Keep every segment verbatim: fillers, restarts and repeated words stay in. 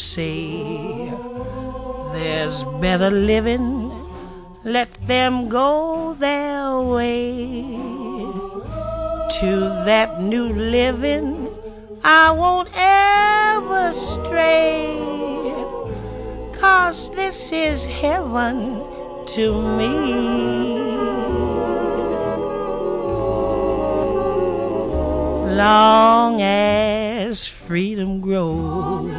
say there's better living, let them go their way. To that new living I won't ever stray, 'cause this is heaven to me. Long as freedom grows,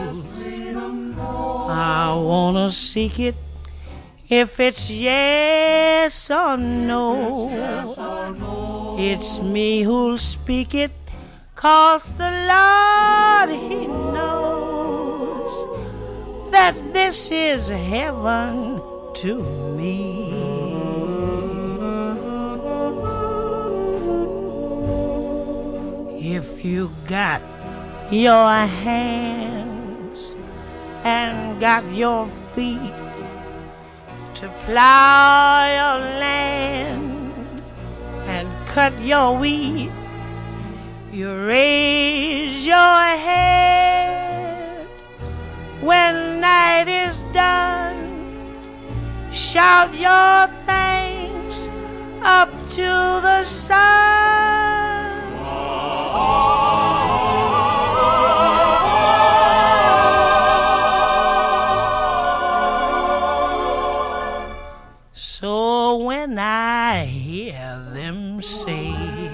I wanna seek it. If it's yes or no, it's me who'll speak it, 'cause the Lord, He knows that this is heaven to me. If you got your hands and got your feet to plow your land and cut your wheat, you raise your head when night is done, shout your thanks up to the sun. So when I hear them say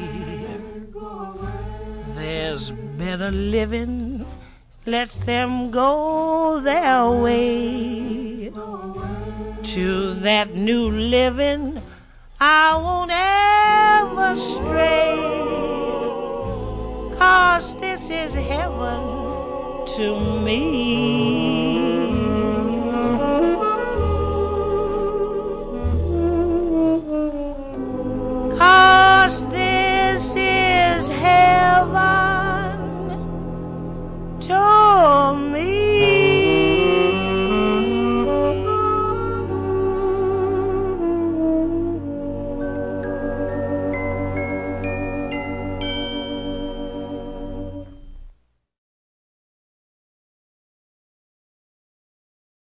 there's better living, let them go their way. To that new living I won't ever stray, 'cause this is heaven to me.